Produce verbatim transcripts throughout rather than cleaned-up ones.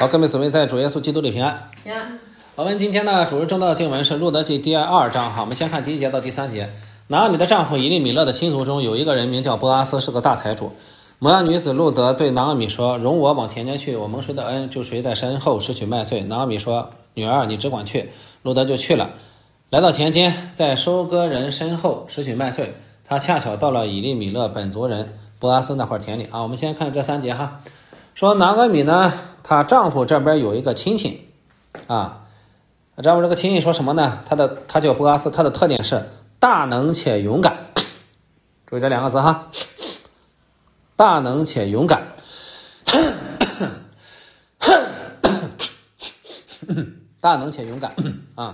好，各位姊妹在主耶稣基督里平安。 平安。 我们今天呢，主日正道经文是路德记第二章。哈，我们先看第一节到第三节。拿俄米的丈夫以利米勒的亲族中有一个人名叫波阿斯，是个大财主。摩押女子路德对拿俄米说：“容我往田间去，我蒙谁的恩，就谁在身后拾取麦穗。”拿俄米说：“女儿，你只管去。”路德就去了，来到田间，在收割人身后拾取麦穗。他恰巧到了以利米勒本族人波阿斯那块田里啊。我们先看这三节哈，说拿俄米呢，她丈夫这边有一个亲戚啊，丈夫这个亲戚说什么呢？他的他叫波阿斯，他的特点是大能且勇敢，注意这两个字哈，大能且勇敢。大能且勇敢啊，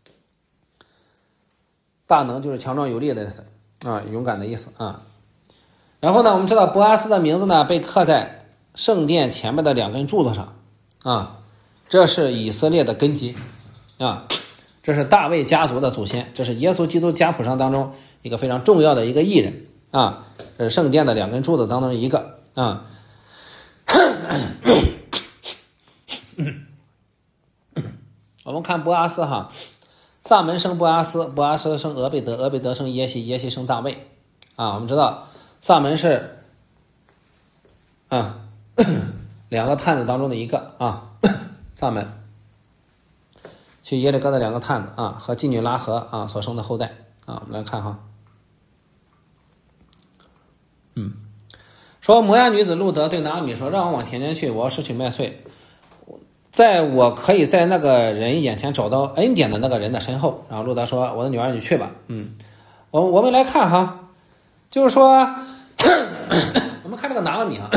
大能就是强壮有力的意思啊，勇敢的意思啊。然后呢，我们知道波阿斯的名字呢被刻在圣殿前面的两根柱子上啊，这是以色列的根基啊，这是大卫家族的祖先，这是耶稣基督家谱上当中一个非常重要的一个艺人啊，这是圣殿的两根柱子当中一个啊。我们看波阿斯哈，萨门生波阿斯，波阿斯生俄贝德，俄贝德生耶西，耶西生大卫啊。我们知道萨门是啊两个探子当中的一个啊，萨门去耶利哥的两个探子啊，和妓女拉合啊所生的后代啊。我们来看哈，嗯，说摩押女子路德对拿俄米说：“让我往田间去，我要拾取麦穗。在我可以在那个人眼前找到恩典的那个人的身后。”然后路德说：“我的女儿，你去吧。”嗯，我我们来看哈，就是说，我们看这个拿俄米啊，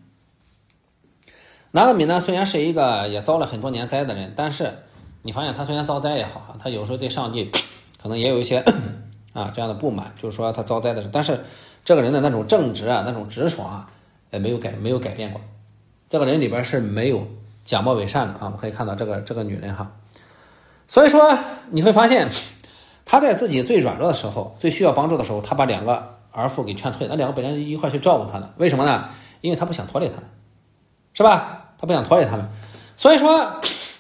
拿俄米呢虽然是一个也遭了很多年灾的人，但是你发现他虽然遭灾也好，他有时候对上帝可能也有一些啊这样的不满，就是说他遭灾的事，但是这个人的那种正直啊，那种直爽啊，也没有改没有改变过。这个人里边是没有假冒伪善的啊，我们可以看到这个这个女人哈，所以说你会发现，她在自己最软弱的时候、最需要帮助的时候，她把两个儿妇给劝退，那两个本来一块去照顾她的，为什么呢？因为她不想拖累他们，是吧？她不想拖累他们，所以说，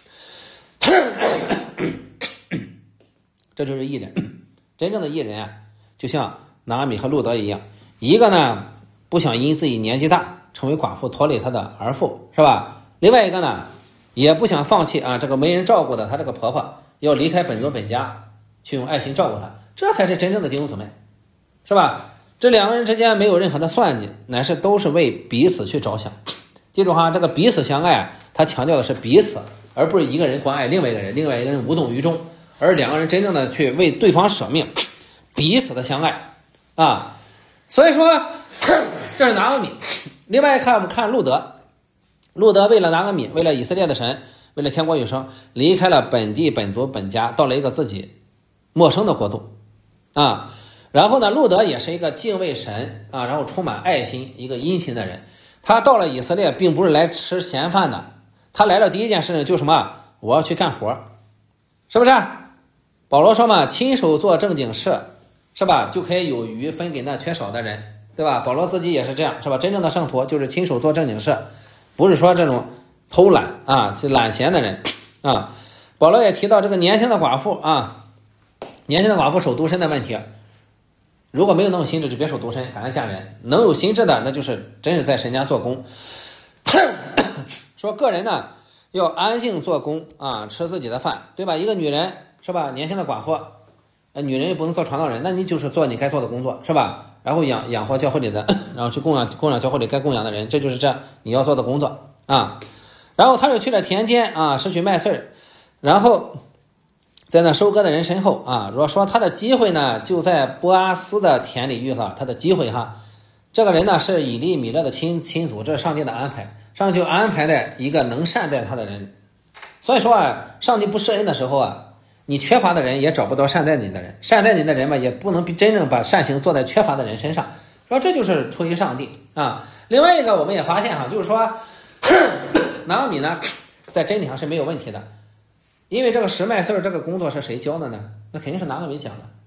这就是义人。真正的义人啊，就像拿俄米和路德一样，一个呢不想因自己年纪大成为寡妇拖累他的儿妇，是吧？另外一个呢，也不想放弃啊，这个没人照顾的她这个婆婆，要离开本族本家，去用爱心照顾她，这才是真正的弟兄姊妹，是吧？这两个人之间没有任何的算计，乃是都是为彼此去着想。记住哈，这个彼此相爱啊，他强调的是彼此，而不是一个人关爱另外一个人，另外一个人无动于衷，而两个人真正的去为对方舍命，彼此的相爱啊。所以说，这是拿俄米。另外看我们看路德。路德为了拿俄米，为了以色列的神，为了天国永生，离开了本地本族本家，到了一个自己陌生的国度啊。然后呢，路德也是一个敬畏神啊，然后充满爱心、一个殷勤的人。他到了以色列，并不是来吃闲饭的，他来了第一件事情就是什么？我要去干活，是不是？保罗说嘛，亲手做正经事，是吧？就可以有余分给那缺少的人，对吧？保罗自己也是这样，是吧？真正的圣徒就是亲手做正经事。不是说这种偷懒啊，是懒闲的人啊。保罗也提到这个年轻的寡妇啊，年轻的寡妇守独身的问题。如果没有那种心智，就别守独身，赶快嫁人。能有心智的，那就是真是在神家做工。说个人呢要安静做工啊，吃自己的饭，对吧？一个女人是吧，年轻的寡妇，呃，女人也不能做传道人，那你就是做你该做的工作，是吧？然后养养活教会里的，然后去供养供养教会里该供养的人，这就是这你要做的工作啊。然后他就去了田间啊，拾取麦穗，然后在那收割的人身后啊。如果说他的机会呢，就在波阿斯的田里遇到他的机会哈。这个人呢是以利米勒的亲亲族，这是上帝的安排，上帝就安排的一个能善待他的人。所以说啊，上帝不施恩的时候啊，你缺乏的人也找不到善待你的人，善待你的人嘛，也不能真正把善行做在缺乏的人身上，说这就是出于上帝啊。另外一个我们也发现哈，就是说拿俄米呢在真理上是没有问题的，因为这个拾麦穗这个工作是谁教的呢？那肯定是拿俄米讲的，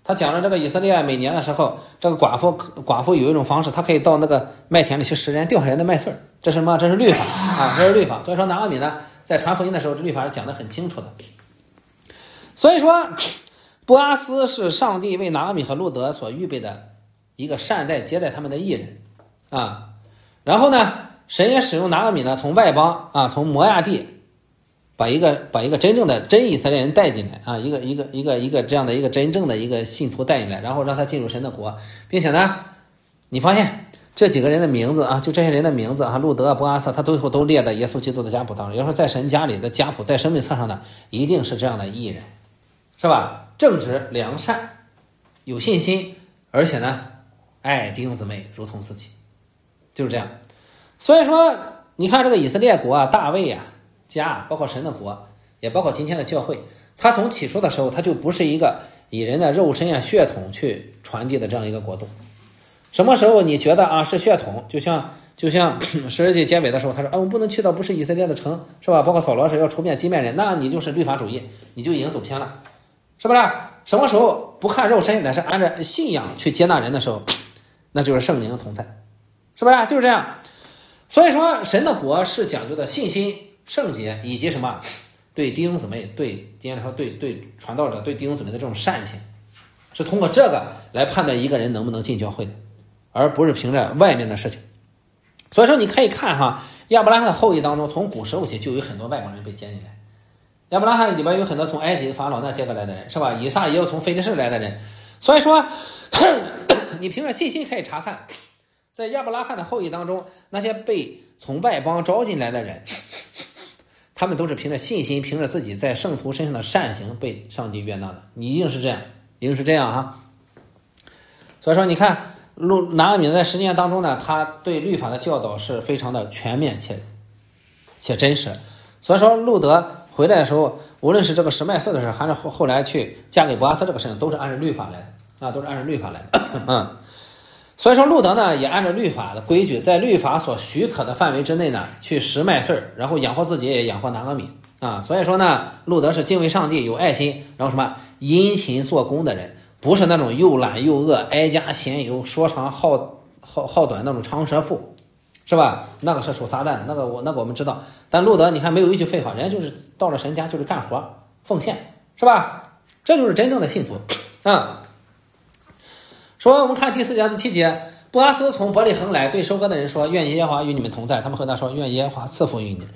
他讲了这个以色列每年的时候，这个寡妇寡妇有一种方式，他可以到那个麦田里去拾人掉下来的麦穗，这是什么？这是律法啊，这是律法。所以说拿俄米呢，在传福音的时候，这律法是讲得很清楚的。所以说，波阿斯是上帝为拿俄米和路德所预备的一个善待接待他们的艺人啊。然后呢，神也使用拿俄米呢，从外邦啊，从摩亚地。把一个把一个真正的真以色列人带进来啊，一个一个一个一个这样的一个真正的一个信徒带进来，然后让他进入神的国，并且呢，你发现这几个人的名字啊，就这些人的名字啊，路德、波阿斯，他最后都列在耶稣基督的家谱当中。也就是说，在神家里的家谱，在生命册上呢，一定是这样的艺人，是吧？正直、良善、有信心，而且呢，爱弟兄姊妹如同自己，就是这样。所以说，你看这个以色列国啊，大卫啊。家包括神的国，也包括今天的教会，他从起初的时候，他就不是一个以人的肉身啊血统去传递的这样一个国度。什么时候你觉得啊是血统，就像就像十世纪结尾的时候，他说啊我们不能去到不是以色列的城，是吧？包括扫罗是要出遍基遍人，那你就是律法主义，你就已经走偏了，是不是？什么时候不看肉身，乃是按照信仰去接纳人的时候，那就是圣灵同在，是不是？就是这样。所以说，神的国是讲究的信心。圣洁以及什么对弟兄姊妹对今天说对对传道者对弟兄姊妹的这种善行，是通过这个来判断一个人能不能进教会的，而不是凭着外面的事情。所以说你可以看哈，亚伯拉罕的后裔当中，从古时候起就有很多外邦人被接进来。亚伯拉罕里边有很多从埃及法老那接过来的人，是吧？以撒也有从非利士来的人。所以说你凭着信心可以查看，在亚伯拉罕的后裔当中，那些被从外邦招进来的人，他们都是凭着信心，凭着自己在圣徒身上的善行被上帝悦纳的。你一定是这样，一定是这样哈。所以说，你看路拿俄米在实践当中呢，他对律法的教导是非常的全面且且真实。所以说，路德回来的时候，无论是这个十麦瑟的事，还是后后来去嫁给波阿斯这个事情，都是按照律法来的啊，都是按照律法来的。嗯。所以说路德呢也按照律法的规矩，在律法所许可的范围之内呢去拾麦穗，然后养活自己也养活拿俄米啊。所以说呢，路德是敬畏上帝、有爱心，然后什么殷勤做工的人，不是那种又懒又饿、哀家闲游、说长好好好短那种长舌妇，是吧？那个是属撒旦的，那个我那个我们知道。但路德你看没有一句废话，人家就是到了神家就是干活奉献，是吧？这就是真正的信徒啊。说我们看第四节第七节，波阿斯从伯利恒来，对收割的人说：“愿耶和华与你们同在。”他们回答说：“愿耶和华赐福于你。”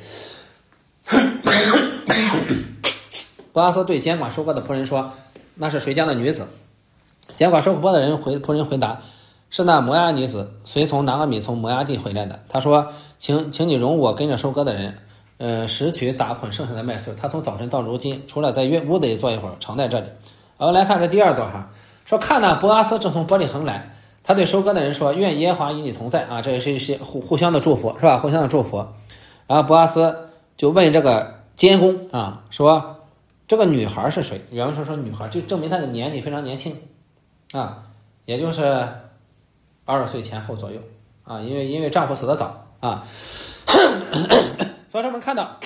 波阿斯对监管收割的仆人说：“那是谁家的女子？”监管收割的人回仆人回答：“是那摩押女子，随从拿俄米从摩押地回来的。”他说：“请请你容我跟着收割的人，呃，拾取打捆剩下的麦穗。他从早晨到如今，除了在屋子里坐一会儿，常在这里。”我们来看这第二段哈。说看呢，波阿斯正从伯利恒来，他对收割的人说：“愿耶和华与你同在啊！”这也是一些互互相的祝福，是吧？互相的祝福。然后波阿斯就问这个监工啊，说这个女孩是谁？原文说说女孩，就证明她的年纪非常年轻啊，也就是二十岁前后左右啊，因为因为丈夫死得早啊。所以说我们看到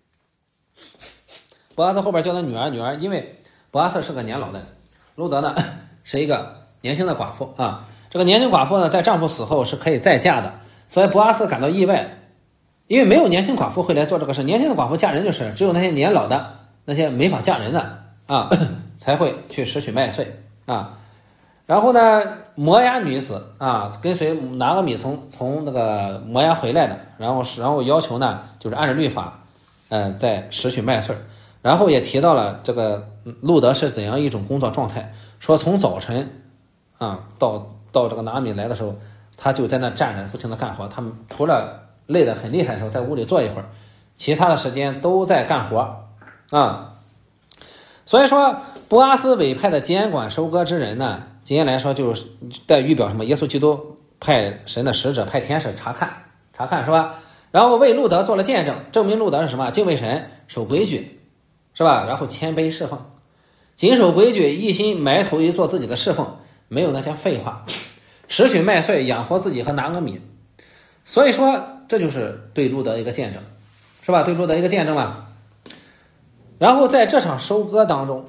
波阿斯后边叫他女儿，女儿因为波阿斯是个年老的人，路德呢是一个年轻的寡妇啊，这个年轻寡妇呢，在丈夫死后是可以再嫁的，所以波阿斯感到意外，因为没有年轻寡妇会来做这个事，年轻的寡妇嫁人就是，只有那些年老的、那些没法嫁人的啊，才会去拾取麦穗啊。然后呢，摩押女子啊，跟随拿俄米从从那个摩押回来的，然后然后要求呢，就是按照律法，呃，在拾取麦穗，然后也提到了这个路德是怎样一种工作状态。说从早晨啊到到这个拿俄米来的时候，他就在那站着不停的干活，他们除了累得很厉害的时候在屋里坐一会儿，其他的时间都在干活啊。所以说波阿斯委派的监管收割之人呢，今天来说就是在预表什么？耶稣基督派神的使者派天使查看查看，是吧？然后为路德做了见证，证明路德是什么？敬畏神，守规矩，是吧？然后谦卑侍奉，谨守规矩，一心埋头于做自己的侍奉，没有那些废话，拾取麦穗养活自己和拿俄米。所以说这就是对路德一个见证，是吧？对路德一个见证嘛。然后在这场收割当中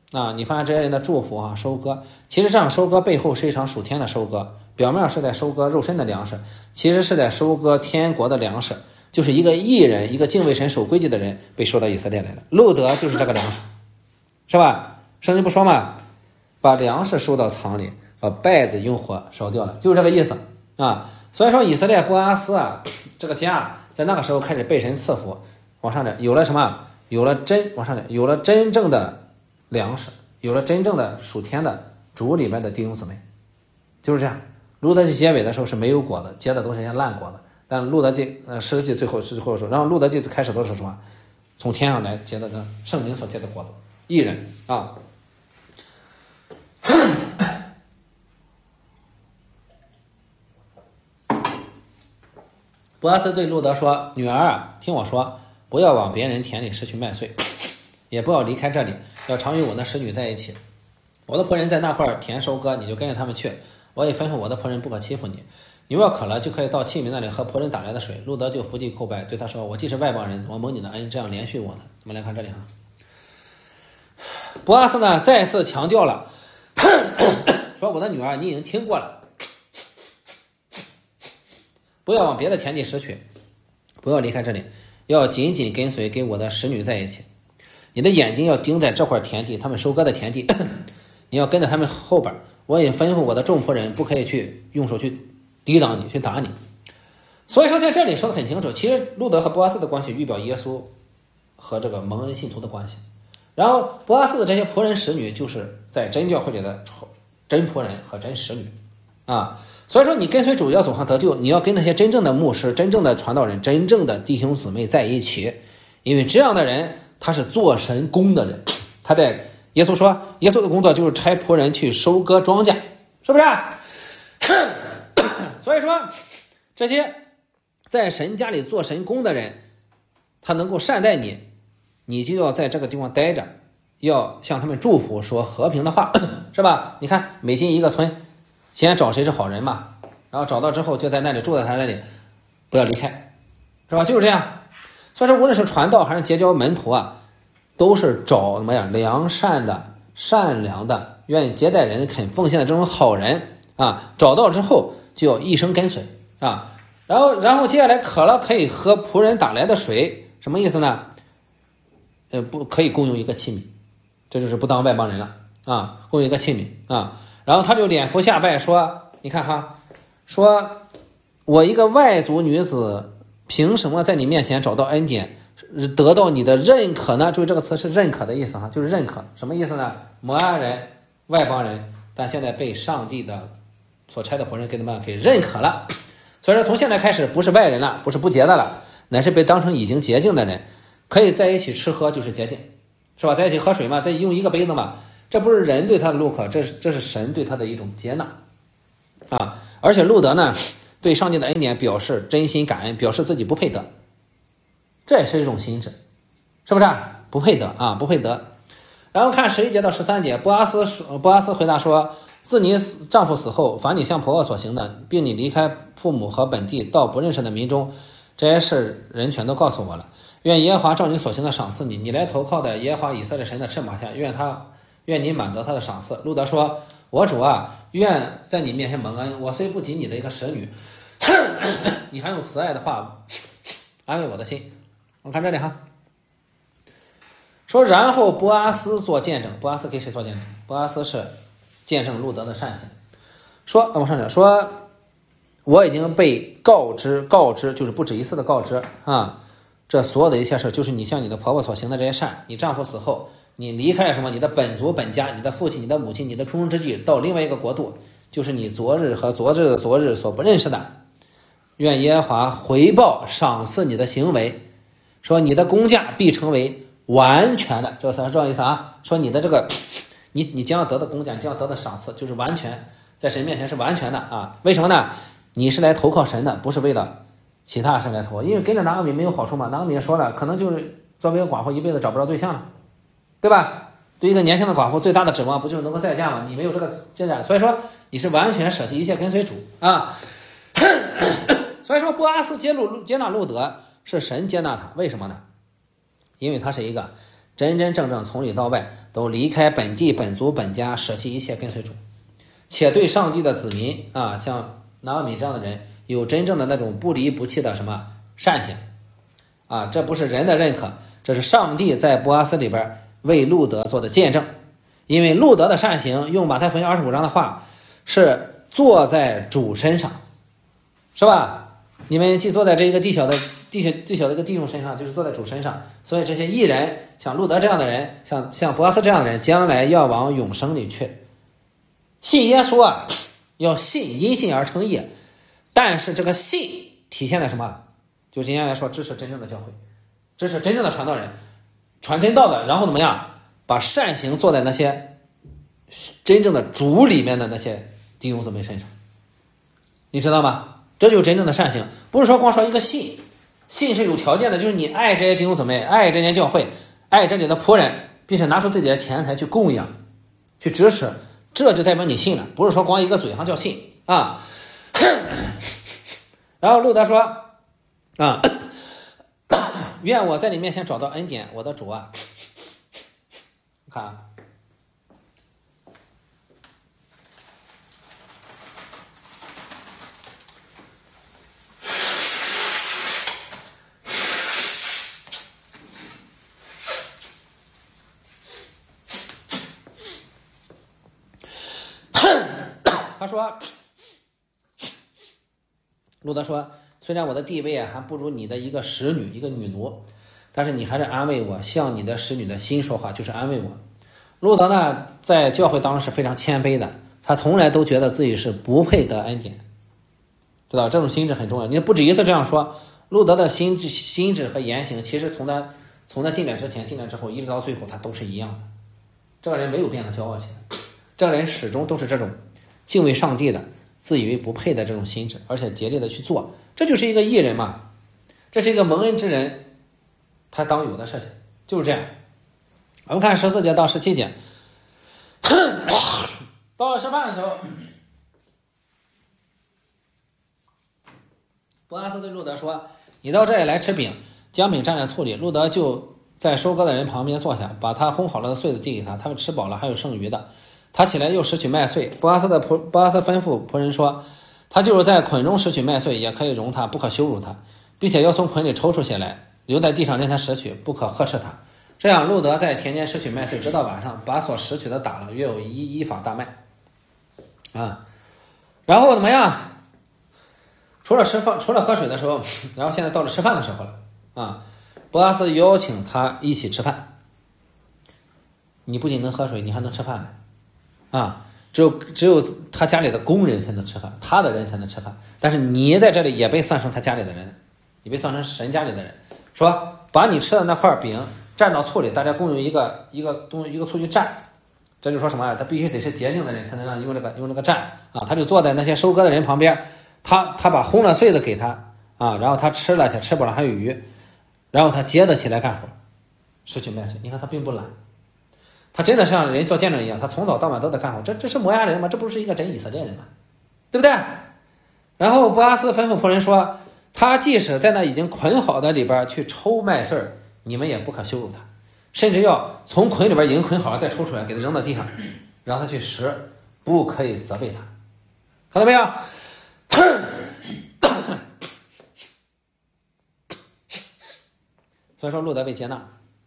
啊，你发现这些人的祝福啊，收割，其实这场收割背后是一场属天的收割，表面是在收割肉身的粮食，其实是在收割天国的粮食，就是一个义人，一个敬畏神守规矩的人被收到以色列来了。路德就是这个粮食，是吧？圣经不说嘛，把粮食收到仓里，把稗子用火烧掉了，就是这个意思啊。所以说以色列波阿斯啊，这个家在那个时候开始被神赐福，往上点，有了什么？有了真往上点，有了真正的粮食，有了真正的属天的主里边的弟兄姊妹，就是这样。路德记结尾的时候是没有果子，结的都是些烂果子，但路德记呃十记最后是最后的时候，然后路德记开始都是什么？从天上来结的这圣灵所结的果子，义人啊。波阿斯对路德说：“女儿啊，听我说，不要往别人田里拾取麦穗，也不要离开这里，要常与我的使女在一起。我的仆人在那块田收割，你就跟着他们去。我也吩咐我的仆人不可欺负你。你若渴了，就可以到器皿那里喝仆人打来的水。”路德就伏地叩拜，对他说：“我既是外邦人，怎么蒙你的恩这样连续我呢？”我们来看这里哈，波阿斯呢再次强调了，说：“我的女儿，你已经听过了。不要往别的田地拾取，不要离开这里，要紧紧跟随跟我的使女在一起。你的眼睛要盯在这块田地，他们收割的田地，你要跟在他们后边。我也吩咐我的众仆人不可以去用手去抵挡你，去打你。”所以说在这里说的很清楚，其实路德和波阿斯的关系预表耶稣和这个蒙恩信徒的关系。然后波阿斯的这些仆人使女就是在真教会里的真仆人和真使女啊。所以说你跟随主要走上得救，你要跟那些真正的牧师、真正的传道人、真正的弟兄姊妹在一起，因为这样的人他是做神工的人。他在耶稣说，耶稣的工作就是差仆人去收割庄稼，是不是？所以说这些在神家里做神工的人，他能够善待你，你就要在这个地方待着，要向他们祝福，说和平的话，是吧？你看每进一个村，先找谁是好人嘛，然后找到之后就在那里住在他那里，不要离开，是吧？就是这样。所以说无论是传道还是结交门徒啊，都是找什么样良善的、善良的、愿意接待人、肯奉献的这种好人啊，找到之后就要一生跟随啊。然后然后接下来渴了可以喝仆人打来的水，什么意思呢？呃，不可以共用一个器皿，这就是不当外邦人了啊，共用一个器皿啊。然后他就脸伏下拜说，你看哈，说我一个外族女子凭什么在你面前找到恩典，得到你的认可呢？注意这个词是认可的意思哈，就是认可。什么意思呢？摩押人、外邦人，但现在被上帝的所差的仆人给他们给认可了。所以说从现在开始不是外人了，不是不洁的了，乃是被当成已经洁净的人，可以在一起吃喝就是洁净，是吧？在一起喝水嘛，在用一个杯子嘛，这不是人对他的路可，这是这是神对他的一种接纳啊！而且路德呢，对上帝的恩典表示真心感恩，表示自己不配得，这也是一种心智，是不是？不配得啊，不配得。然后看十一节到十三节，波阿斯波阿斯回答说：“自你丈夫死后，凡你向婆婆所行的，并你离开父母和本地到不认识的民中，这些事人全都告诉我了。愿耶和华照你所行的赏赐你，你来投靠的耶和华以色列神的翅膀下，愿他愿你满得他的赏赐。”路德说：“我主啊，愿在你面前蒙恩，我虽不及你的一个使女，你还用慈爱的话安慰我的心。”我们看这里哈，说然后波阿斯做见证，波阿斯给谁做见证？波阿斯是见证路德的善行。说往上讲，说我已经被告知，告知就是不止一次的告知啊，这所有的一切事就是你向你的婆婆所行的这些善，你丈夫死后，你离开了什么？你的本族本家，你的父亲，你的母亲，你的出生之地，到另外一个国度，就是你昨日和昨日的昨日所不认识的。愿耶和华回报赏赐你的行为，说你的工价必成为完全的，这是这样意思啊。说你的这个，你你将要得的工价，你将要得的赏赐，就是完全在神面前是完全的啊。为什么呢？你是来投靠神的，不是为了其他神来投，因为跟着拿俄米没有好处嘛。拿俄米说了，可能就是作为一个寡妇一辈子找不着对象了，对吧？对一个年轻的寡妇最大的指望不就是能够再嫁吗？你没有这个进展，所以说你是完全舍弃一切跟随主啊。所以说波阿斯接路接纳路德是神接纳他，为什么呢？因为他是一个真真正正从里到外都离开本地本族本家，舍弃一切跟随主，且对上帝的子民啊，像拿俄米这样的人有真正的那种不离不弃的什么善行啊，这不是人的认可，这是上帝在波阿斯里边为路德做的见证。因为路德的善行，用马太福音二十五章的话，是坐在主身上，是吧？你们既坐在这一个地小的地小地小的一个弟兄身上，就是坐在主身上。所以这些义人，像路德这样的人，像像波阿斯这样的人，将来要往永生里去。信耶稣啊，要信，因信而成义。但是这个信体现在什么？就今天来说，支持真正的教会，支持真正的传道人，传真道的，然后怎么样？把善行做在那些真正的主里面的那些弟兄姊妹身上，你知道吗？这就是真正的善行，不是说光说一个信，信是有条件的，就是你爱这些弟兄姊妹，爱这间教会，爱这里的仆人，并且拿出自己的钱财去供养，去支持，这就代表你信了，不是说光一个嘴上叫信啊。然后路德说啊，愿我在你面前找到恩典，我的主啊。看啊，他说，路德说，虽然我的地位啊还不如你的一个使女，一个女奴，但是你还是安慰我，向你的使女的心说话，就是安慰我。路德呢，在教会当中是非常谦卑的，他从来都觉得自己是不配得恩典，知道这种心智很重要。你不止一次这样说，路德的心智、心智和言行，其实从他从他进来之前、进来之后，一直到最后，他都是一样的。这个人没有变得骄傲起来，这个人始终都是这种敬畏上帝的、自以为不配的这种心智，而且竭力的去做，这就是一个义人嘛，这是一个蒙恩之人他当有的事情，就是这样。我们看十四节到十七节，到了吃饭的时候，波阿斯对路德说：“你到这里来吃饼，将饼蘸在醋里。”路德就在收割的人旁边坐下，把他烘好了的穗子递给他，他们吃饱了，还有剩余的。他起来又拾取麦穗。波阿斯的仆波阿斯吩咐仆人说：“他就是在捆中拾取麦穗，也可以容他，不可羞辱他，并且要从捆里抽出些来，留在地上任他拾取，不可呵斥他。”这样，路德在田间拾取麦穗，直到晚上，把所拾取的打了，约有一一法大麦。啊，然后怎么样？除了吃饭，除了喝水的时候，然后现在到了吃饭的时候了。啊，波阿斯邀请他一起吃饭。你不仅能喝水，你还能吃饭呢。啊，只有只有他家里的工人才能吃饭，他的人才能吃饭。但是你在这里也被算成他家里的人，你被算成神家里的人。说把你吃的那块饼蘸到醋里，大家共用一个一个东一个醋去蘸，这就说什么呀？他必须得是洁净的人才能让用这个用这个蘸啊！他就坐在那些收割的人旁边，他他把烘了穗子给他啊，然后他吃了，且吃饱了还有余，然后他接着起来干活，拾取麦穗。你看他并不懒，他真的像人做见证一样，他从早到晚都在干活。这这是摩押人吗？这不是一个真以色列人吗？对不对？然后波阿斯吩咐仆人说，他即使在那已经捆好的里边去抽麦穗儿，你们也不可羞辱他，甚至要从捆里边已经捆好了再抽出来，给他扔到地上，让他去拾，不可以责备他。看到没有？所以说路德被接纳，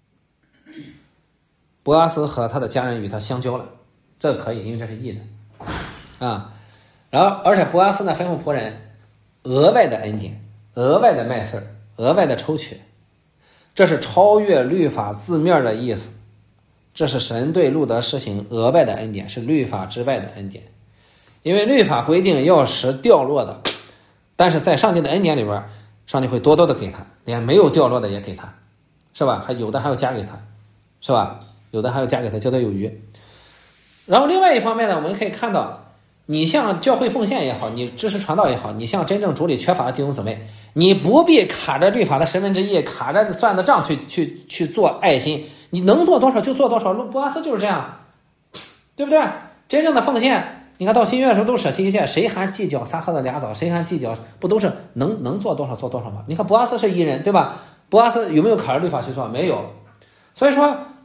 波阿斯和他的家人与他相交了，这可以，因为这是义人啊。然后而且波阿斯呢吩咐仆人额外的恩典，额外的麦穗，额外的抽取，这是超越律法字面的意思，这是神对路德施行额外的恩典，是律法之外的恩典。因为律法规定要使掉落的，但是在上帝的恩典里边，上帝会多多的给他，连没有掉落的也给他，是吧？还有的还要加给他，是吧？有的还要加给他，交他有余。然后另外一方面呢，我们可以看到，你向教会奉献也好，你支持传道也好，你向真正主里缺乏的弟兄姊妹，你不必卡着律法的十分之一，卡着算的账去去去做爱心，你能做多少就做多少。波阿斯就是这样，对不对？真正的奉献，你看到新约的时候都舍弃一切，谁还计较撒喝的俩枣？谁还计较？不都是能能做多少做多少吗？你看波阿斯是义人，对吧？波阿斯有没有卡着律法去做？没有。所以说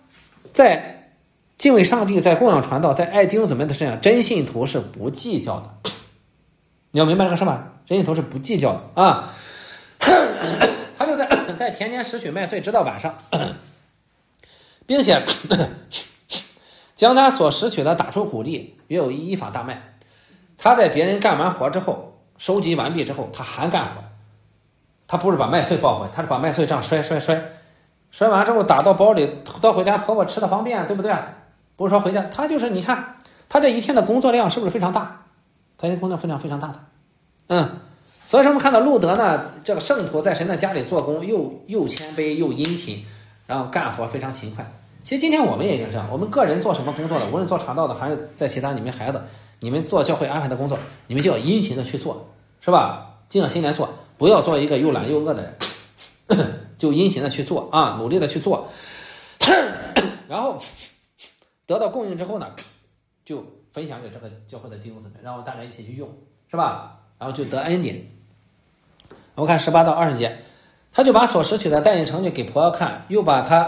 在敬畏上帝，在供养传道，在爱弟兄姊妹的身上，真信徒是不计较的。你要明白这个事吧？真信徒是不计较的啊。他就在在田间拾取麦穗，直到晚上，并且将他所拾取的打出谷粒，约有一法大麦。他在别人干完活之后，收集完毕之后，他还干活。他不是把麦穗抱回，他是把麦穗这样摔摔摔，摔完之后打到包里，到回家婆婆吃的方便，对不对？不是说回家，他就是你看他这一天的工作量是不是非常大？他这工作量非常非常大的，嗯。所以说我们看到路德呢，这个圣徒在神的家里做工，又又谦卑又殷勤，然后干活非常勤快。其实今天我们也是这样，我们个人做什么工作的，无论做传道的还是在其他你们孩子，你们做教会安排的工作，你们就要殷勤的去做，是吧？静下心来做，不要做一个又懒又饿的人，就殷勤的去做啊，努力的去做，然后得到供应之后呢，就分享给这个教会的弟兄姊妹，然后大家一起去用，是吧？然后就得恩典。我们看十八到二十节，他就把所拾取的带进城去给婆婆看，又把他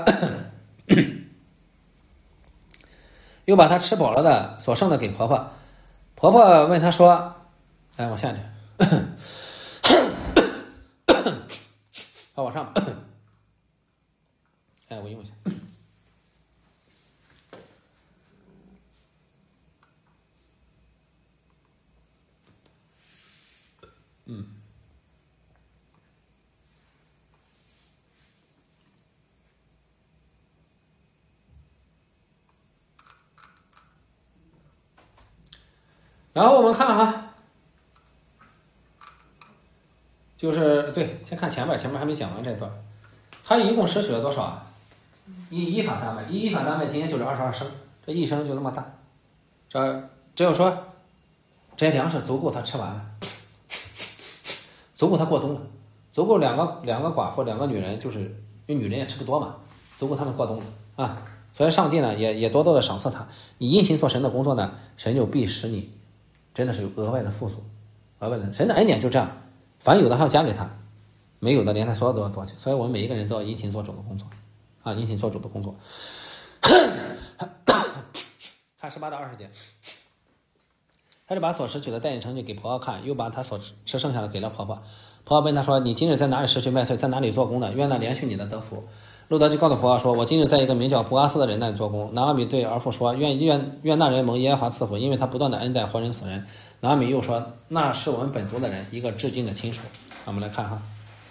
又把他吃饱了的所剩的给婆婆。婆婆问他说：“哎，往下点，好，往上。哎，我用一下。嗯。”然后我们看哈，就是对，先看前面，前面还没讲完这段。他一共拾取了多少啊？一一法大麦，一一法大麦今年就是二十二升，这一升就那么大。这只有说这些粮食足够他吃完了，足够他过冬了，足够两个两个寡妇两个女人，就是因为女人也吃不多嘛，足够他们过冬了啊。所以上帝呢也也多多的赏赐他，你殷勤做神的工作呢，神就必使你真的是有额外的富足，额外的神的恩典就这样，凡有的还要加给他，没有的连他所有都要夺去。所以我们每一个人都要殷勤做主的工作啊，殷勤做主的工作。看十八到二十节，他就把所拾取的带进城去给婆婆看，又把他所吃剩下的给了婆婆。婆婆问他说：“你今日在哪里拾取麦穗，在哪里做工呢？愿那连续你的得福。”路德就告诉婆婆说：“我今日在一个名叫布阿斯的人那里做工。”拿阿米对儿妇说：“愿愿愿那人蒙耶和华赐福，因为他不断的恩待活人死人。”拿阿米又说：“那是我们本族的人，一个至亲的亲属。”我们来看哈。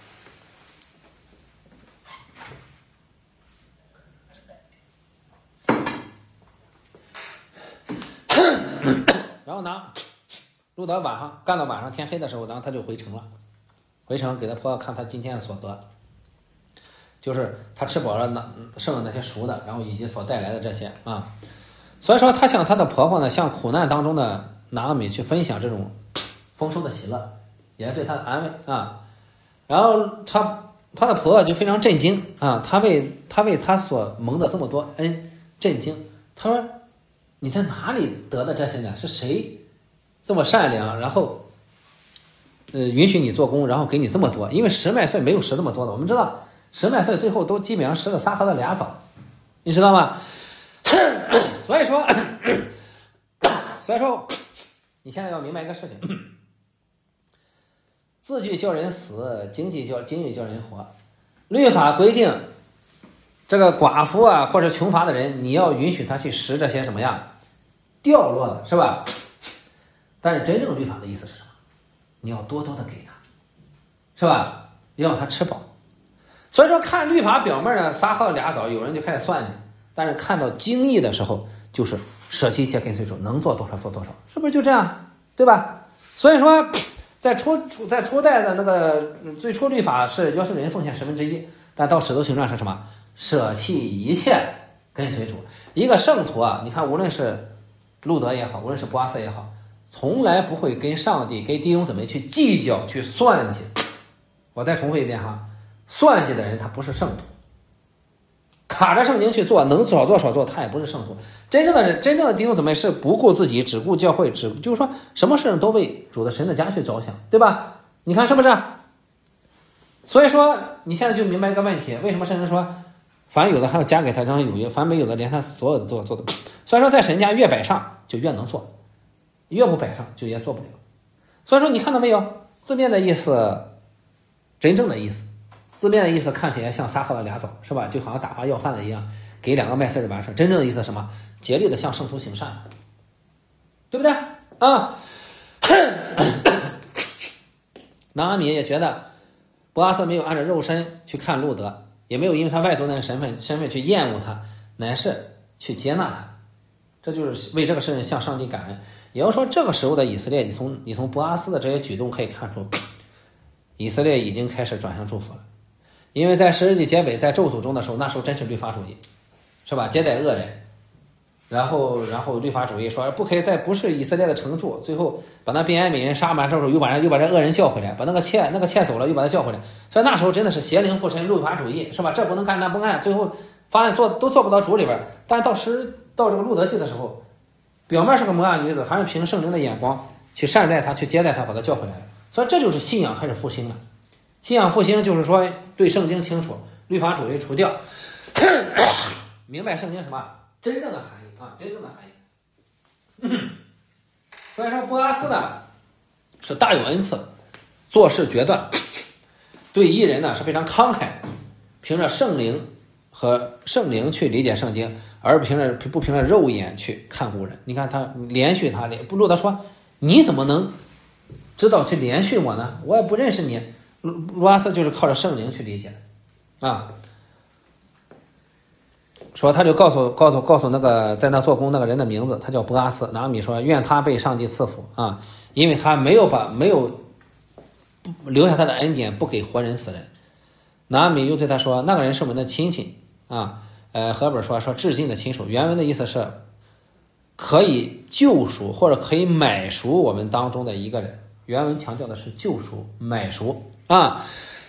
然后呢，路德晚上干到晚上天黑的时候，然后他就回城了，回城给他婆婆看他今天的所得。就是他吃饱了那剩的那些熟的，然后以及所带来的这些啊，所以说他向他的婆婆呢，向苦难当中的拿阿米去分享这种丰收的喜乐，也是对他的安慰啊。然后他他的婆婆就非常震惊啊，他为他为他所蒙的这么多恩震惊。他说：“你在哪里得的这些呢？是谁这么善良，然后呃允许你做工，然后给你这么多？因为拾麦穗没有拾这么多的，我们知道。”拾麦穗最后都基本上拾了仨和了俩枣，你知道吗？所以说，所以说，你现在要明白一个事情：字句叫人死，经济叫经济叫人活。律法规定，这个寡妇啊或者穷乏的人，你要允许他去拾这些什么呀掉落的，是吧？但是真正律法的意思是什么？你要多多的给他，是吧？要让他吃饱。所以说看律法表面呢仨和俩枣，有人就开始算计，但是看到经义的时候，就是舍弃一切跟随主，能做多少做多少，是不是就这样，对吧？所以说在初在初代的那个最初律法是要求人奉献十分之一，但到使徒行传是什么？舍弃一切跟随主。一个圣徒啊，你看无论是路德也好，无论是波阿斯也好，从来不会跟上帝跟弟兄姊妹去计较去算计。我再重复一遍哈，算计的人他不是圣徒，卡着圣经去做，能少做少做，他也不是圣徒。真正的人，真正的弟兄姊妹是不顾自己，只顾教会，只就是说什么事都为主的神的家去着想，对吧？你看是不是？所以说你现在就明白一个问题，为什么圣人说反正有的还要加给他张有余，反正没有的连他所有的做做的。所以说在神家越摆上就越能做，越不摆上就也做不了。所以说你看到没有，字面的意思，真正的意思，字面的意思看起来像撒喝了俩枣，是吧？就好像打发要饭的一样，给两个麦穗儿完事。真正的意思是什么？竭力的向圣徒行善，对不对啊？拿阿米也觉得波阿斯没有按照肉身去看路德，也没有因为他外族人的身份身份去厌恶他，乃是去接纳他，这就是为这个事向上帝感恩。也就是说，这个时候的以色列，你从你从波阿斯的这些举动可以看出，以色列已经开始转向祝福了。因为在十世纪结尾，在咒诅中的时候，那时候真是律法主义，是吧？接待恶人，然后然后律法主义说不可以再不是以色列的惩处，最后把那便雅悯人杀完之后，又把人又把这恶人叫回来，把那个妾那个妾走了，又把他叫回来。所以那时候真的是邪灵附身，律法主义，是吧？这不能干那不干，最后发现做都做不到主里边。但到时到这个路德记的时候，表面是个摩押女子，还是凭圣灵的眼光去善待她，去接待她，把她叫回来了。所以这就是信仰开始复兴了。信仰复兴就是说对圣经清楚，律法主义除掉，明白圣经什么真正的含义啊，真正的含义。所以说波阿斯呢是大有恩赐，做事决断，对义人呢是非常慷慨，凭着圣灵和圣灵去理解圣经，而不凭着不凭着肉眼去看顾人。你看他连续他连不路德说，你怎么能知道去连续我呢？我也不认识你。路阿斯就是靠着圣灵去理解的啊。说他就告诉告诉告诉那个在那做工那个人的名字，他叫波阿斯。拿阿米说愿他被上帝赐福啊，因为他没有把没有留下他的恩典，不给活人死人。拿阿米又对他说，那个人是我们的亲戚啊。呃，和本说说至亲的亲属，原文的意思是可以救赎或者可以买赎我们当中的一个人。原文强调的是救赎买赎啊。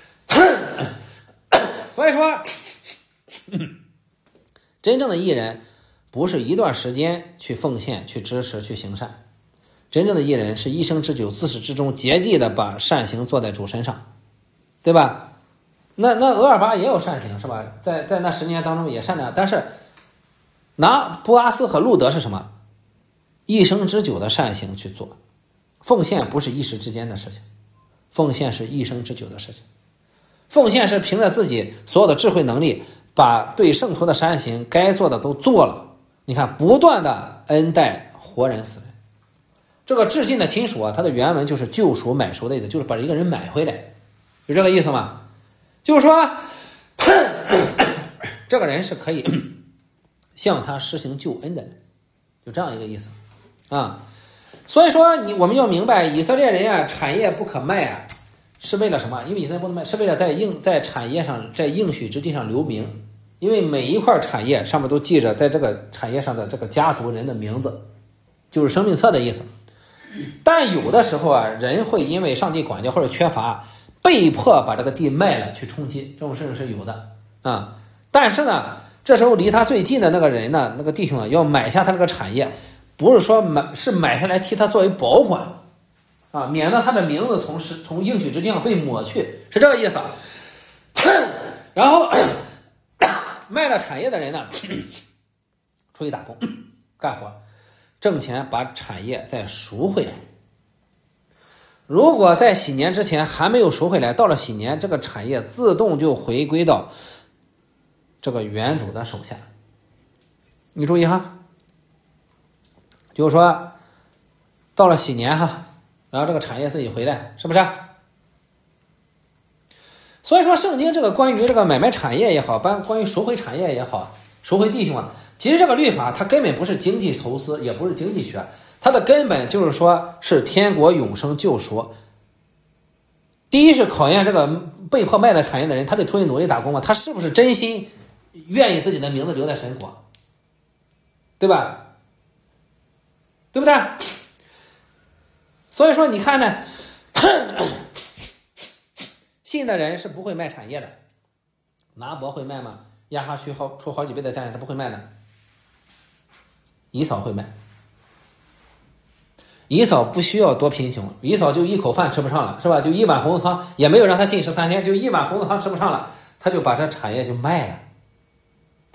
所以说真正的义人不是一段时间去奉献去支持去行善，真正的义人是一生之久自始至终竭力的把善行做在主身上，对吧？那那俄尔巴也有善行，是吧？在在那十年当中也善良，但是拿波阿斯和路德是什么？一生之久的善行去做。奉献不是一时之间的事情，奉献是一生之久的事情。奉献是凭着自己所有的智慧能力，把对圣徒的善行该做的都做了。你看，不断的恩待活人死人。这个至亲的亲属啊，它的原文就是救赎买赎的意思，就是把一个人买回来，有这个意思吗？就是说这个人是可以向他施行救恩的人，就这样一个意思啊。所以说你我们要明白，以色列人啊产业不可卖啊，是为了什么？因为以色列不能卖，是为了在应在产业上在应许之地上留名。因为每一块产业上面都记着在这个产业上的这个家族人的名字，就是生命册的意思。但有的时候啊，人会因为上帝管教或者缺乏，被迫把这个地卖了去充饥，这种事情是有的啊。但是呢，这时候离他最近的那个人呢，那个弟兄啊，要买下他这个产业，不是说买是买下来替他作为保管啊，免得他的名字从从应许之地上被抹去，是这个意思。然后卖了产业的人呢，出去打工干活，挣钱把产业再赎回来。如果在喜年之前还没有赎回来，到了喜年，这个产业自动就回归到这个原主的手下。你注意哈，就是说到了喜年哈，然后这个产业自己回来，是不是？所以说圣经这个关于这个买卖产业也好，关于赎回产业也好，赎回弟兄啊，其实这个律法它根本不是经济投资，也不是经济学，它的根本就是说是天国永生救赎。第一是考验这个被迫卖了产业的人，他得出去努力打工嘛，他是不是真心愿意自己的名字留在神国，对吧？对不对？所以说你看呢，信的人是不会卖产业的。拿伯会卖吗？亚哈许好出好几倍的价钱，他不会卖的。以扫会卖。以扫不需要多贫穷，以扫就一口饭吃不上了，是吧？就一碗红豆汤，也没有让他禁食三天，就一碗红豆汤吃不上了，他就把这产业就卖了，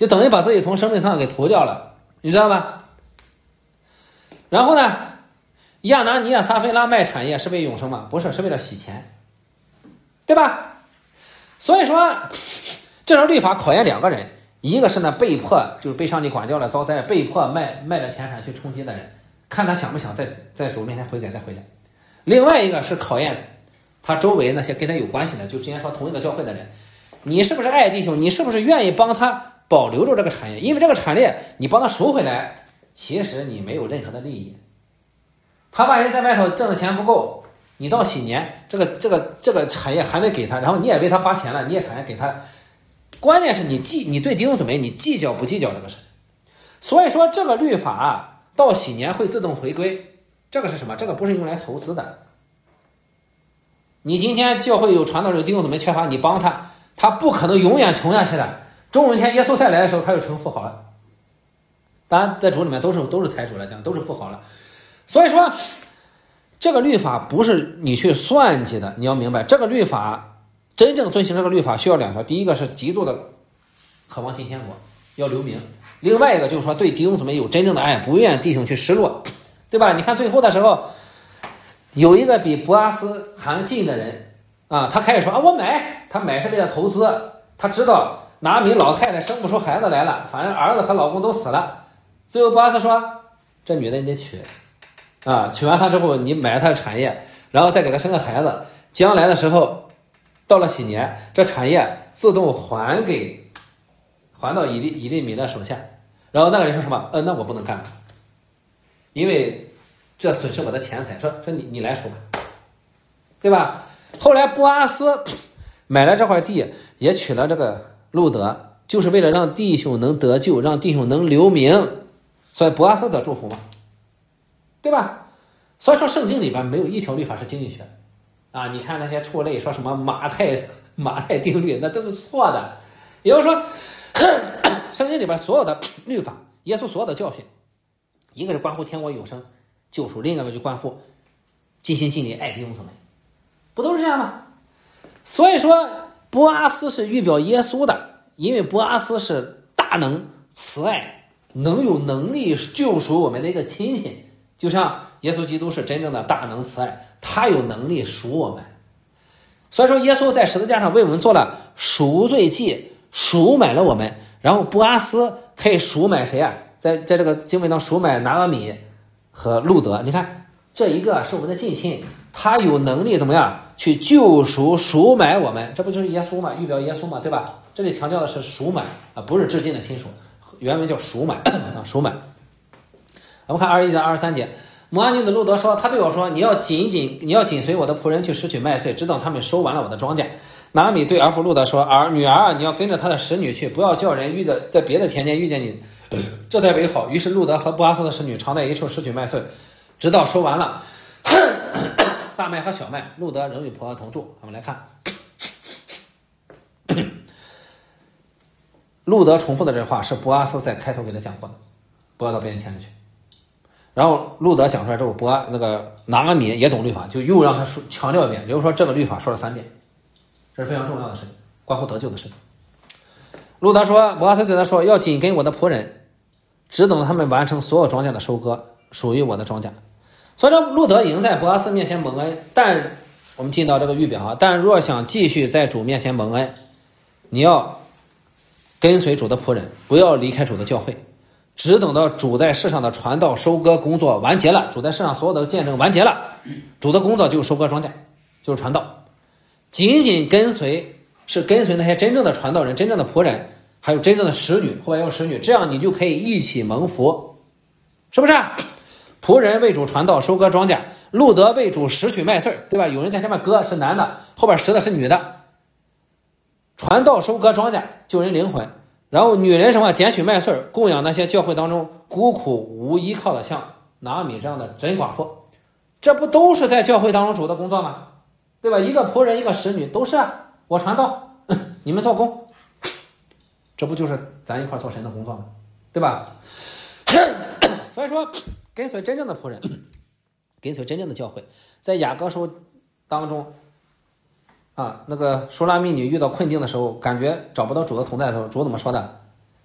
就等于把自己从生命上给涂掉了，你知道吧？然后呢，亚拿尼亚撒非拉卖产业是为永生吗？不是，是为了洗钱，对吧？所以说这条律法考验两个人，一个是呢被迫就是被上帝管教了遭灾，被迫卖卖了田产去充饥的人，看他想不想在在主面前悔改再回来。另外一个是考验他周围那些跟他有关系的，就之前说同一个教会的人，你是不是爱弟兄，你是不是愿意帮他保留住这个产业？因为这个产业你帮他赎回来，其实你没有任何的利益。他万一在外头挣的钱不够，你到喜年这个这个这个产业还得给他，然后你也为他花钱了，你也产业给他，关键是你计你对弟兄姊妹你计较不计较这个事。所以说这个律法啊，到喜年会自动回归，这个是什么？这个不是用来投资的。你今天教会有传道人弟兄姊妹缺乏，你帮他，他不可能永远穷下去的。终有一天耶稣再来的时候，他就成富豪了。当然在主里面都是都是财主了，这样都是富豪了。所以说这个律法不是你去算计的，你要明白这个律法真正遵行这个律法需要两条，第一个是极度的渴望进天国，要留名，另外一个就是说对弟兄姊妹有真正的爱，不愿弟兄去失落，对吧？你看最后的时候有一个比波阿斯还近的人啊，他开始说啊，我买，他买是为了投资，他知道拿米老太太生不出孩子来了，反正儿子和老公都死了，最后波阿斯说这女的你得娶啊，娶完她之后你买她的产业，然后再给她生个孩子，将来的时候到了喜年，这产业自动还给还到以利以利米的手下。然后那个人说什么？呃，那我不能干了，因为这损失我的钱财。说说你你来说吧，对吧？后来波阿斯买了这块地，也娶了这个路德，就是为了让弟兄能得救，让弟兄能留名，所以波阿斯得祝福嘛，对吧？所以说圣经里边没有一条律法是经济学啊！你看那些畜类说什么马太马太定律，那都是错的。也就是说，圣经里边所有的律法，耶稣所有的教训，一个是关乎天国永生救赎，另一个就关乎尽心尽力爱弟兄姊妹，不都是这样吗？所以说波阿斯是预表耶稣的，因为波阿斯是大能慈爱，能有能力救赎我们的一个亲戚，就像耶稣基督是真正的大能慈爱，他有能力赎我们。所以说耶稣在十字架上为我们做了赎罪祭，赎买了我们。然后波阿斯可以赎买谁啊？在在这个经文当赎买拿俄米和路德。你看这一个是我们的近亲，他有能力怎么样去救赎赎买我们，这不就是耶稣吗？预表耶稣吗？对吧？这里强调的是赎买啊，不是至亲的亲属，原文叫赎买啊，赎买。我们看二十一节二十三节，摩押女子路德说，他对我说，你要紧紧你要紧随我的仆人去拾取麦穗，直等他们收完了我的庄稼。拿俄米对儿妇路德说，儿女儿你要跟着他的使女去，不要叫人遇的在别的田间遇见你，这才为好。于是路德和波阿斯的使女常在一处拾取麦穗，直到收完了大麦和小麦，路德仍与婆婆同住。我们来看路德重复的这话是波阿斯在开头给他讲过的，不要到别人田里去。然后路德讲出来之后，波阿那个拿俄米也懂律法，就又让他说强调一遍，比如说这个律法说了三遍，这是非常重要的事情，关乎得救的事情。路德说，波阿斯对他说，要紧跟我的仆人，只等他们完成所有庄稼的收割，属于我的庄稼。所以说路德已经在波阿斯面前蒙恩，但我们进到这个预表啊，但若想继续在主面前蒙恩，你要跟随主的仆人，不要离开主的教会，只等到主在世上的传道收割工作完结了，主在世上所有的见证完结了，主的工作就是收割庄稼，就是传道。仅仅跟随是跟随那些真正的传道人，真正的仆人，还有真正的使女，后面用使女，这样你就可以一起蒙福，是不是？仆人为主传道收割庄稼，路德为主拾取麦穗，对吧？有人在下面割是男的，后边拾的是女的。传道收割庄稼，救人灵魂。然后女人什么？捡取麦穗，供养那些教会当中孤苦无依靠的，像拿俄米这样的真寡妇。这不都是在教会当中主的工作吗？对吧？一个仆人，一个使女，都是啊。我传道，你们做工，这不就是咱一块做神的工作吗？对吧？所以说跟随真正的仆人，跟随真正的教会，在雅各书当中啊，那个书拉密女遇到困境的时候，感觉找不到主的同在的时候，主怎么说的？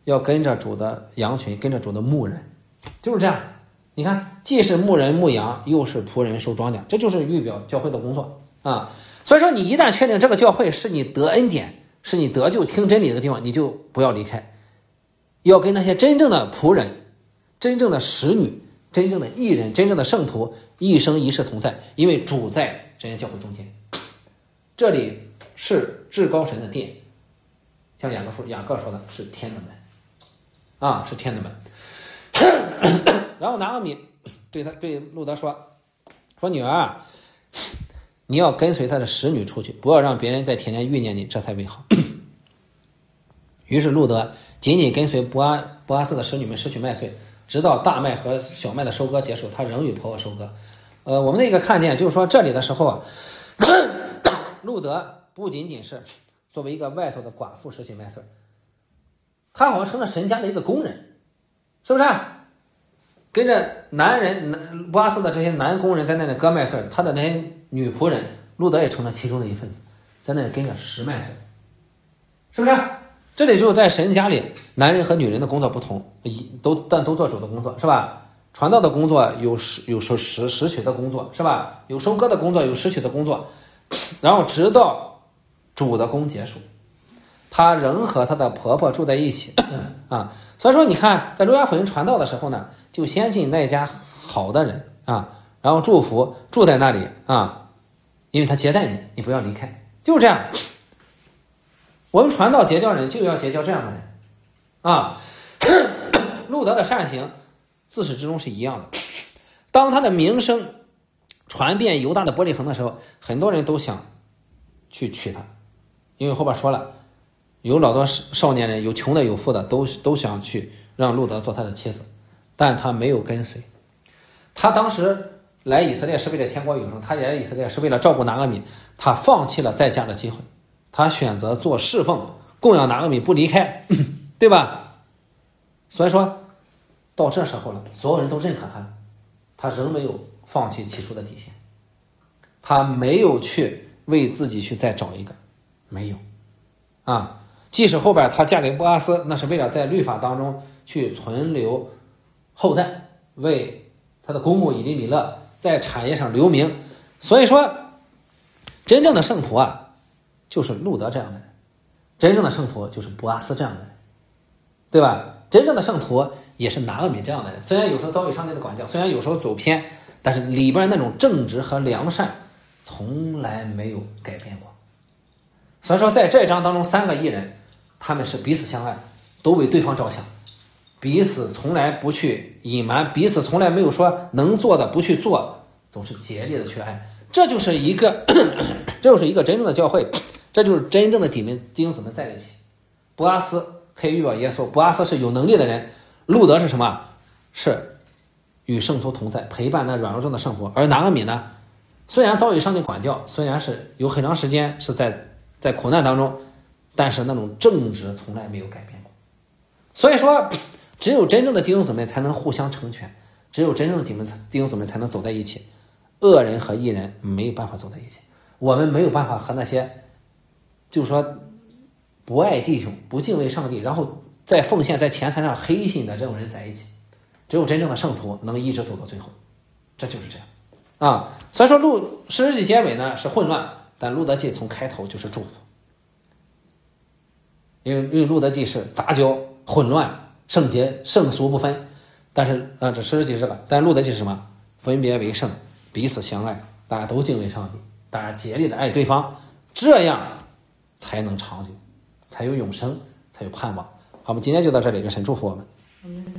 要跟着主的羊群，跟着主的牧人，就是这样。你看，既是牧人牧羊，又是仆人收庄稼，这就是预表教会的工作啊。所以说，你一旦确定这个教会是你得恩典，是你得救听真理的地方，你就不要离开，要跟那些真正的仆人、真正的使女、真正的义人、真正的圣徒一生一世同在，因为主在这间教会中间。这里是至高神的殿，像雅各说，雅各说的是天的门啊，是天的门。然后拿俄米对他对路德说：“说女儿啊，你要跟随他的使女出去，不要让别人在田间遇见你，这才为好。”于是路德仅仅跟随波阿波阿斯的使女们拾取麦穗，直到大麦和小麦的收割结束，他仍与婆婆收割。呃，我们那个看见就是说这里的时候啊，路德不仅仅是作为一个外头的寡妇拾取麦穗，他好像成了神家的一个工人，是不是？跟着男人波阿斯的这些男工人在那里割麦穗，他的那些女仆人路德也成了其中的一份子，在那里跟着拾麦穗，是不是？这里就在神家里，男人和女人的工作不同，都但都做主的工作，是吧？传道的工作有有拾拾拾取的工作，是吧？有收割的工作，有拾取的工作，然后直到主的工结束，她仍和她的婆婆住在一起啊。所以说，你看在路加福音传道的时候呢，就先进那家好的人啊，然后祝福住在那里啊，因为他接待你，你不要离开，就是这样。我们传道结交人就要结交这样的人啊。路德的善行自始至终是一样的。当他的名声传遍犹大的伯利恒的时候，很多人都想去娶她，因为后边说了，有老多少年人，有穷的有富的，都都想去让路德做他的妻子，但他没有跟随。他当时来以色列是为了天国永生，他也来以色列是为了照顾拿俄米，他放弃了再嫁的机会，他选择做侍奉，供养拿俄米不离开，对吧？所以说到这时候了，所有人都认可他了，他仍没有放弃起初的底线，他没有去为自己去再找一个，没有啊。即使后边他嫁给波阿斯，那是为了在律法当中去存留后代，为他的公公以利米勒在产业上留名。所以说真正的圣徒啊，就是路德这样的人，真正的圣徒就是波阿斯这样的人，对吧？真正的圣徒也是拿俄米这样的人，虽然有时候遭遇上帝的管教，虽然有时候走偏，但是里边那种正直和良善从来没有改变过。所以说在这一章当中，三个义人他们是彼此相爱，都为对方着想，彼此从来不去隐瞒，彼此从来没有说能做的不去做，总是竭力的去爱。这就是一个这就是一个真正的教会，这就是真正的弟兄弟兄姊妹在一起。波阿斯可以预表耶稣，波阿斯是有能力的人，路德是什么？是与圣徒同在，陪伴那软弱中的圣徒。而拿俄米呢，虽然遭遇上帝管教，虽然是有很长时间是在在苦难当中，但是那种正直从来没有改变过。所以说只有真正的弟兄姊妹才能互相成全，只有真正的弟兄姊妹才能走在一起，恶人和义人没有办法走在一起。我们没有办法和那些就是说不爱弟兄、不敬畏上帝，然后在奉献在钱财上黑心的这种人在一起。只有真正的圣徒能一直走到最后，这就是这样啊。所以说路诗诗记结尾呢是混乱，但路德记从开头就是祝福。因为因为路德记是杂交、混乱、圣洁、圣俗不分，但是啊这诗诗记是这个，但路德记是什么？分别为圣，彼此相爱，大家都敬畏上帝，大家竭力的爱对方，这样才能长久，才有永生，才有盼望。好，我们今天就到这里，愿神祝福我们。